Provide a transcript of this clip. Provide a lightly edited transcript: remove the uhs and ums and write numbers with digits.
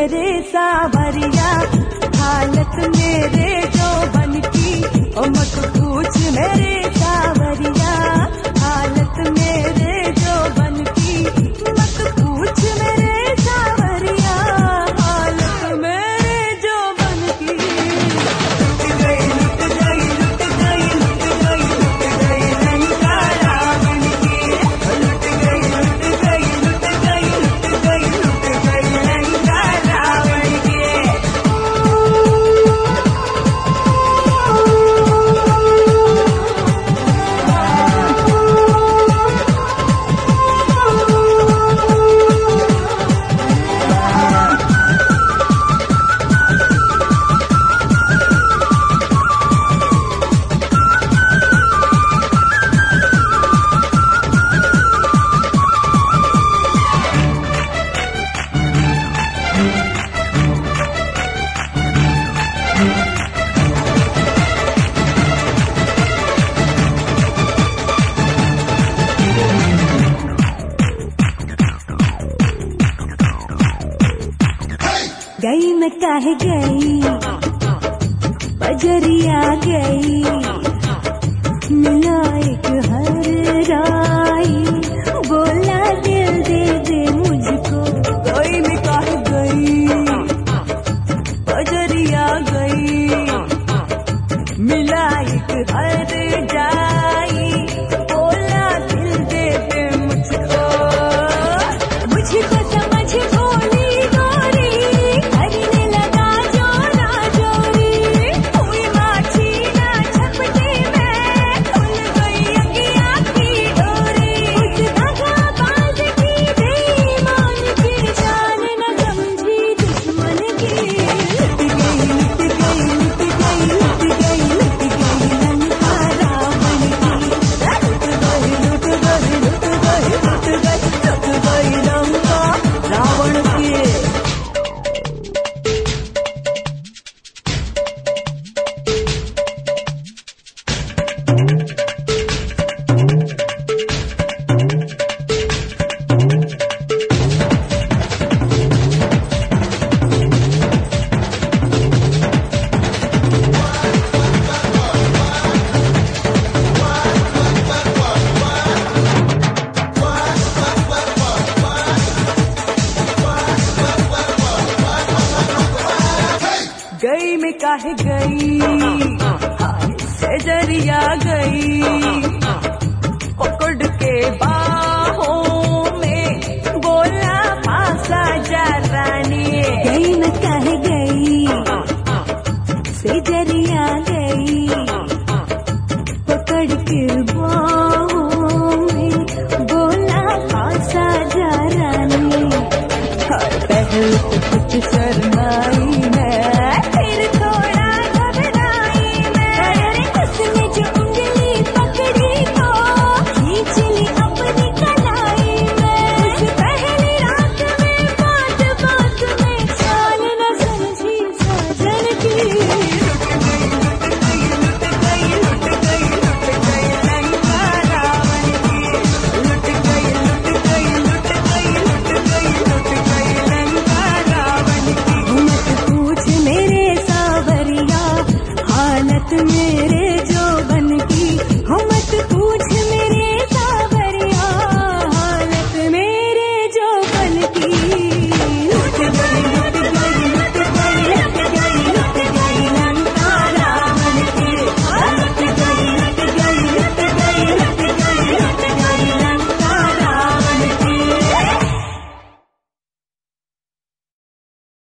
मेरे सावरिया, हालत मेरे जो बन की ओ मत पूछ मेरे सावरिया, हालत मेरे जो बन की मत पूछ मेरे सावरिया, हालत मेरे जो बन की। लुट गई लुट गई लुट गई लुट गई लुट गई लंका रावण की, लुट गई लुट गई लुट गई लुट गई लुट गई लंका रावण की। गई मैं काहे गई, बजरिया गई, मिला एक हर राई, बोला दिल दे दे मुझको। गई मैं काहे गई, बजरिया गई, मिला एक हर जाई, बोला दिल दे दे मुझको। मुझको समझ भोली गोरी, करने लगा जोरा जोरी, हुई माछी ना झपटी में, खुल गई अगिया की डोरी। उस दगाबाज की बेईमान की जान न समझी दुश्मन की। लुट गई लुट गई लुट गई लुट गई लुट गई लंका रावण की, लुट गई लुट गई लुट गई लुट गई लुट गई लंका रावण की। गई मैं काहे गई, हाय से जरिया गई, पकड़ के बात